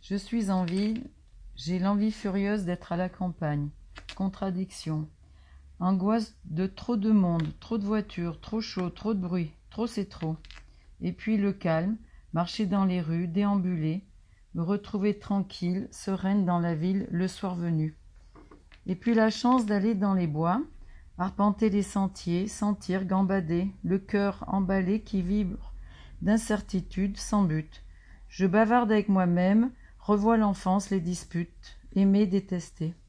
Je suis en ville, j'ai l'envie furieuse d'être à la campagne. Contradiction. Angoisse de trop de monde, trop de voitures, trop chaud, trop de bruit, trop c'est trop. Et puis le calme, marcher dans les rues, déambuler, me retrouver tranquille, sereine dans la ville le soir venu. Et puis la chance d'aller dans les bois, arpenter les sentiers, sentir, gambader, le cœur emballé qui vibre d'incertitude sans but. Je bavarde avec moi-même, revois l'enfance, les disputes, aimer, détester.